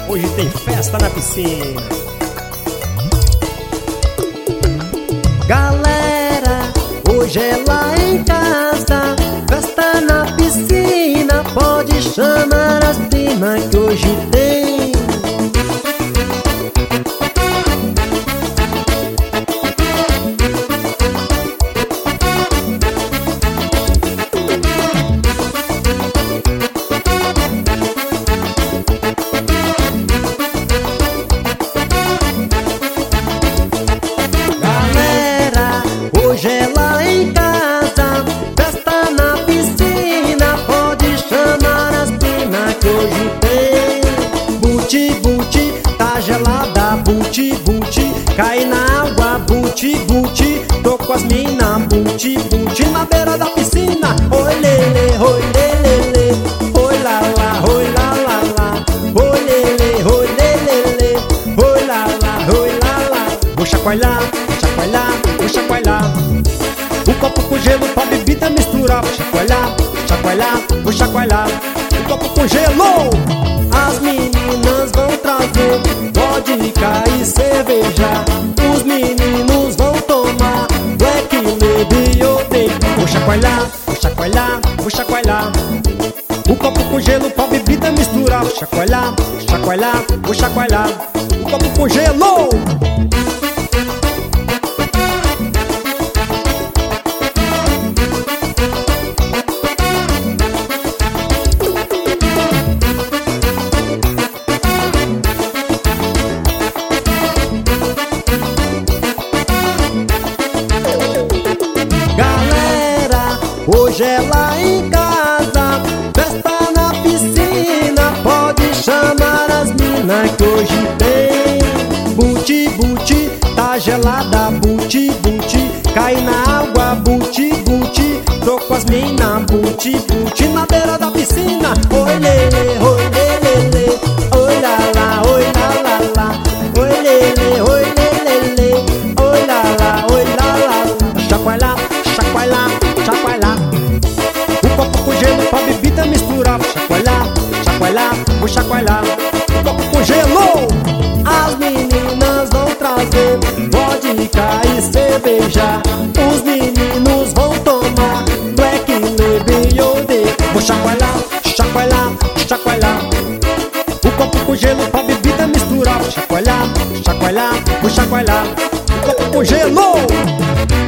Hoje tem festa na piscina. Galera, hoje é lá em casa, festa na piscina. Pode chamar as primas que hoje tem. Hoje é lá em casa, festa na piscina. Pode chamar as primas que hoje tem. Buti, buti, tá gelada, buti, buti. Cai na água, buti, buti. Tô com as minas, buti, buti. Na beira da piscina, oi lele, oi lele. Oi lá lá, oi lá lá lá. Oi lele, oi lele. Oi lá lá, oi lá lá. Vou chacoalhar, chacoalhar, vou chacoalhar. O copo com gelo pra bebida misturar. Vou chacoalhar, chacoalhar, vou chacoalhar. O copo com gelo. As meninas vão trazer vodka e cerveja. Os meninos vão tomar Black Label e Odeio. Vou chacoalhar, vou chacoalhar, vou chacoalhar. O copo com gelo pra bebida misturar. Vou chacoalhar, chacoalhar, vou chacoalhar. O copo com gelo. Galera, hoje é lá em casa, festa na piscina. Pode chamar as minas que hoje tem. Buti, buti, tá gelada, buti, buti. Cai na água, buti, buti. Tô com as minas, buti, buti. Na beira da piscina, oi lele, oi lele. Oi lá lá, oi lá lá lá. Oi lele, oi lele. Oi lá lá, oi lá lá. Chacoalhar, chacoalhar, chacoalhar. O copo com gelo pra bebida misturar. Vou chacoalhar, chacoalhar, vou chacoalhar. O copo com gelo. As meninas vão trazer vodka e cerveja. Os meninos vão tomar Black Label e Odeio. Vou chacoalhar, chacoalhar, chacoalhar. O copo com gelo pra bebida misturar. Vou chacoalhar, chacoalhar, vou chacoalhar. O copo com gelo.